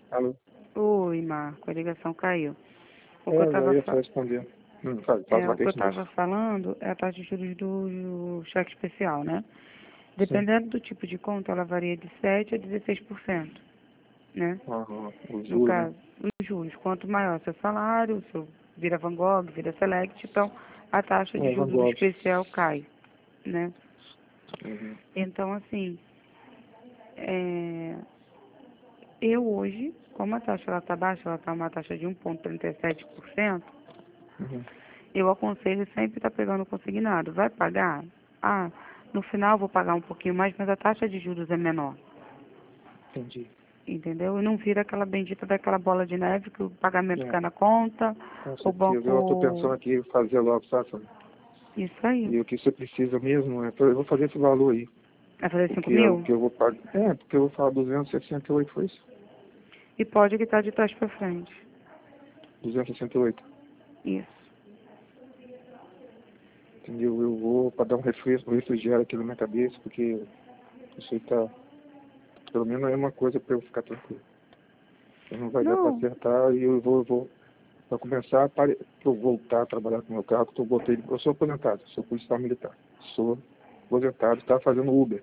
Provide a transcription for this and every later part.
Alô? Oi, Marco, a ligação caiu. O que eu É, já estava ia só responder. Faz o que eu isso mesmo. tava falando é a taxa de juros do cheque especial, né? Sim. Dependendo do tipo de conta, ela varia de 7% a 16%, né? Aham, o No juro, né? caso, os juros, quanto maior seu salário, seu vira Van Gogh, vira Select, então a taxa de É, Van juros do Gogh. especial cai, né? Uhum. Então, assim, é, eu hoje, como a taxa ela tá baixa, ela tá uma taxa de 1,37%. Uhum. Eu aconselho sempre estar pegando consignado. Vai pagar? Ah, no final vou pagar um pouquinho mais, mas a taxa de juros é menor. Entendi. Entendeu? E não vira aquela bendita daquela bola de neve que o pagamento É, cai na conta, com o certeza. Eu tô pensando banco. aqui em fazer logo, sabe? Isso aí. E o que você precisa mesmo é, eu vou fazer esse valor aí. Vai fazer 5 Porque é o mil? que eu vou pagar. É, porque eu vou falar 268, foi isso? E pode quitar de trás para frente. 268. Isso. Entendeu? Eu vou para dar um refrigério aqui na minha cabeça, porque isso aí tá. Pelo menos é uma coisa para eu ficar tranquilo. Eu não vai dar para Não, acertar e eu vou para começar, para eu voltar a trabalhar com o meu carro, que eu sou aposentado, sou policial militar. Sou aposentado, estava fazendo Uber.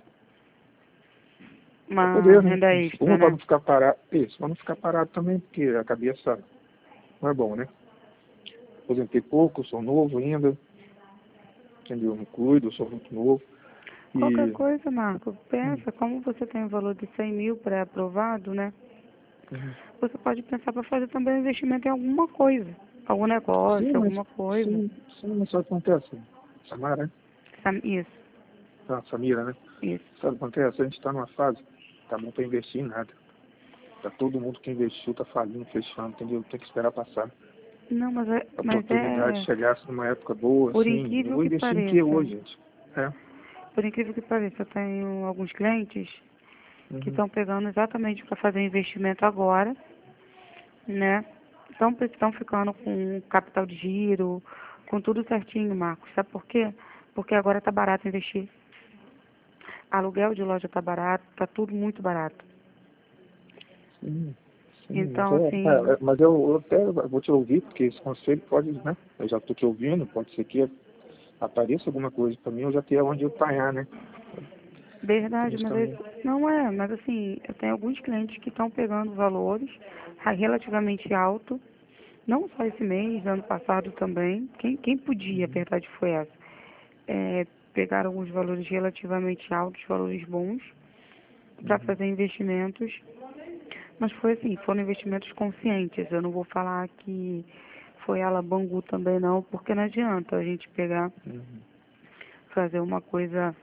Para uma poder, né? renda extra, Uma para né? não ficar parado. Isso, para não ficar parado também, porque a cabeça não é bom, né? Aposentei pouco, sou novo ainda, entendeu? Me cuido, sou muito novo. Qualquer E. coisa, Marco, Hum, pensa, como você tem o valor de 100 mil pré-aprovado, né? uhum. Você pode pensar para fazer também um investimento em alguma coisa, algum Sim, negócio, mas alguma coisa. sim, sim, mas sabe o que acontece? Samara, né? Isso, Ah, Samira, né? isso. Sabe o que acontece? A gente está numa fase, tá bom para investir em nada. Tá todo mundo que investiu tá falindo, fechando, entendeu? Tem que esperar passar. Não, A mas oportunidade é, chegasse numa época boa, por assim, eu incrível vou que investir em que pareça, hoje, gente? É. por incrível que pareça, eu tenho alguns clientes que Uhum. estão pegando exatamente para fazer investimento agora, né? Estão ficando com capital de giro, com tudo certinho, Marcos. Sabe por quê? Porque agora tá barato investir. Aluguel de loja tá barato, tá tudo muito barato. Sim, sim, Então, assim, mas eu até vou te ouvir, porque esse conselho pode, né? Eu já estou te ouvindo, pode ser que apareça alguma coisa para mim, eu já tenho onde eu apanhar, né? Tem verdade, isso mas também. não é, mas assim, eu tenho alguns clientes que estão pegando valores relativamente altos, não só esse mês, ano passado também. Quem podia, a Uhum. verdade foi essa. Pegaram alguns valores relativamente altos, valores bons, para Uhum. fazer investimentos, mas foi assim, foram investimentos conscientes. Eu não vou falar que foi ala Bangu também não, porque não adianta a gente pegar, Uhum. fazer uma coisa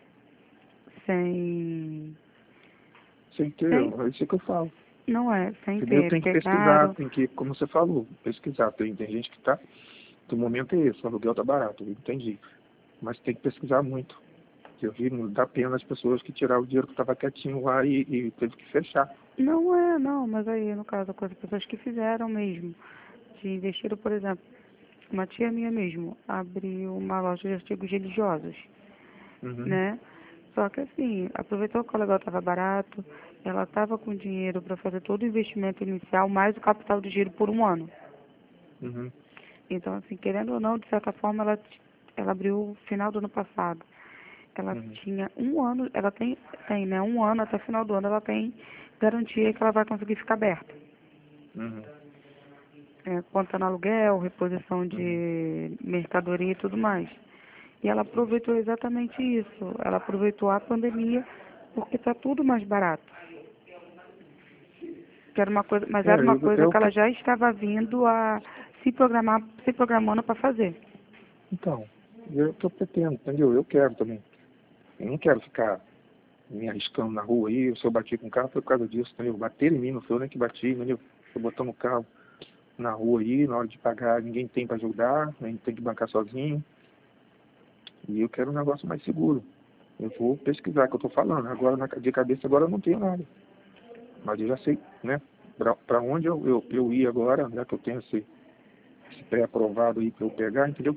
sem, Sem ter, sem, é isso que eu falo. não é, sem Entendeu? ter, Tem que pesquisar, pegaram. tem que, como você falou, pesquisar. Tem gente que tá, que o momento é esse, o aluguel tá barato, eu entendi. Mas tem que pesquisar muito. Eu vi, não dá pena as pessoas que tiraram o dinheiro que estava quietinho lá e teve que fechar. Não é, não, mas aí no caso, com as pessoas que fizeram mesmo, de investiram, por exemplo, uma tia minha mesmo abriu uma loja de artigos religiosos, Uhum, né? Só que assim, aproveitou que o aluguel estava barato, ela estava com dinheiro para fazer todo o investimento inicial, mais o capital de giro por um ano. uhum, Então, assim, querendo ou não, de certa forma, ela abriu no final do ano passado. Ela uhum, tinha um ano, ela tem, né? Um ano, até o final do ano, ela tem garantia que ela vai conseguir ficar aberta. uhum, Contando aluguel, reposição uhum. de mercadoria e tudo mais. E ela aproveitou exatamente isso. Ela aproveitou a pandemia porque está tudo mais barato. Que era uma coisa, mas É, era uma coisa eu que ela que. já estava vindo a se programando para fazer. Então, eu que eu pretendo, entendeu? Eu quero também. Eu não quero ficar me arriscando na rua aí. Se eu bati com o carro foi por causa disso, entendeu? Bateram em mim, não foi eu nem que bati, entendeu? Tô botando o carro na rua aí, na hora de pagar, ninguém tem para ajudar, nem tem que bancar sozinho. E eu quero um negócio mais seguro. Eu vou pesquisar o que eu estou falando. Agora, de cabeça, agora eu não tenho nada. Mas eu já sei, né? Para onde eu ir agora, né? Que eu tenho esse pré-aprovado aí para eu pegar, entendeu?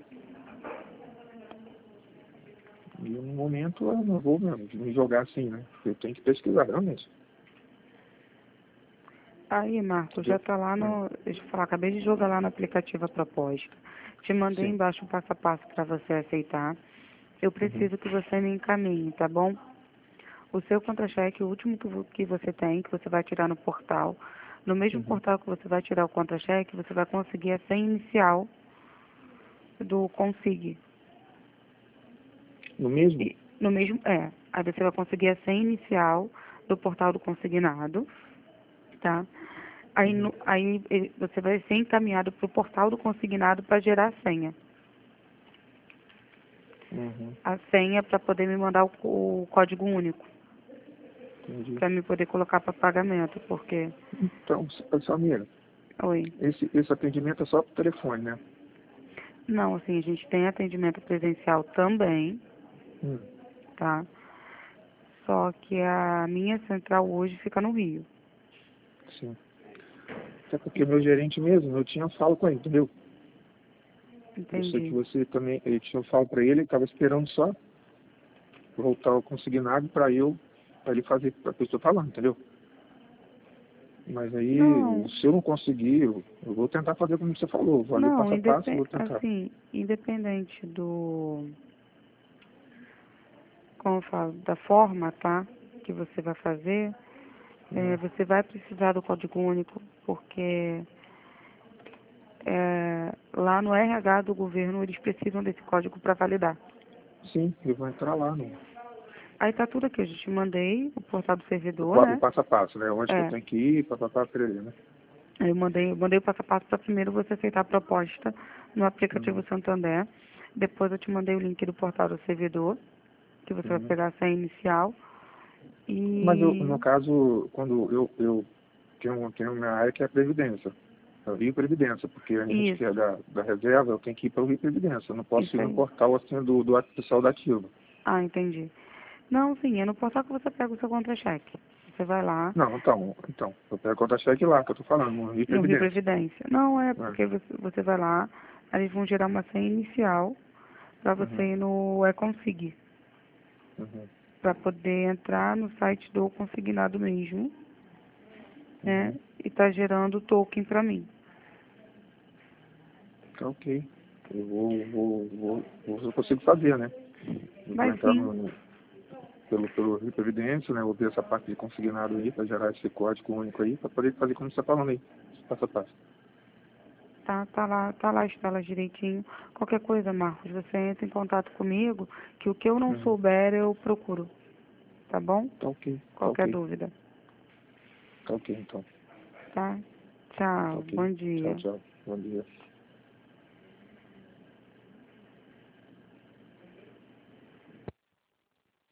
E no momento eu não vou mesmo me jogar assim, né? Eu tenho que pesquisar, realmente. Aí, Marcos, já tá lá no... Deixa eu falar, acabei de jogar lá no aplicativo a proposta. Te mandei Sim. embaixo um passo a passo para você aceitar. Eu preciso que você me encaminhe, tá bom? O seu contra-cheque, o último que você tem, que você vai tirar no portal. No mesmo Uhum. portal que você vai tirar o contra-cheque, você vai conseguir a senha inicial do Consig. No mesmo? E no mesmo, aí você vai conseguir a senha inicial do portal do consignado, tá? Aí, Uhum. você vai ser encaminhado para o portal do consignado para gerar a senha. Uhum. A senha para poder me mandar o código único, Entendi. para me poder colocar para pagamento, porque... Então, Samira, Oi. esse atendimento é só por telefone, né? Não, assim, a gente tem atendimento presencial também, Hum. tá? Só que a minha central hoje fica no Rio. Sim. Até porque meu gerente mesmo, eu falo com ele, entendeu? Eu sei que Entendi. você também, eu falo para ele estava esperando só voltar ao consignado para ele fazer o que eu estou falando, entendeu? Mas aí, Não, se eu não conseguir, eu vou tentar fazer como você falou, vou ali não, passo a passo, vou tentar. assim, independente do, como eu falo, da forma, tá? Que você vai fazer, Uhum. você vai precisar do código único, porque lá no RH do governo eles precisam desse código para validar. Sim, eu vou entrar lá Aí tá tudo aqui, eu já te mandei o portal do servidor, o né? passo a passo, né? Onde que eu É, tenho que ir, papapá, perere, né? aí eu mandei o passo a passo para primeiro você aceitar a proposta no aplicativo Uhum. Santander. Depois eu te mandei o link do portal do servidor, que você vai Uhum. pegar a senha inicial. Mas no E caso, quando eu tenho minha área que é a Previdência. É o Rio Previdência, porque a gente que é isso, da reserva, eu tenho que ir para o Rio Previdência. Eu não posso ir isso no aí. portal assim do pessoal da Ativa. Ah, entendi. Não, sim, é no portal que você pega o seu contra-cheque. Você vai lá Não, então, eu pego a conta-cheque lá, que eu tô falando, no Rio no Rio Previdência. Previdência. Não, é É. porque você vai lá, aí eles vão gerar uma senha inicial para você Uhum, ir no Econsig, uhum, para poder entrar no site do consignado mesmo, né? uhum. E tá gerando token para mim. Tá ok. Eu vou ver se eu consigo fazer, né? Eu vou Vai entrar sim, pelo Rio Previdência, né? Vou ver essa parte de consignado aí, para gerar esse código único aí, para poder fazer como você está falando aí, passo a passo. tá lá as telas direitinho. Qualquer coisa, Marcos, você entra em contato comigo, que o que eu não Uhum. souber eu procuro, tá bom? Tá ok, tá Qualquer ok, dúvida, tá ok então. tá? Tá Tchau, ok. bom Tchau, dia. tchau. Bom dia.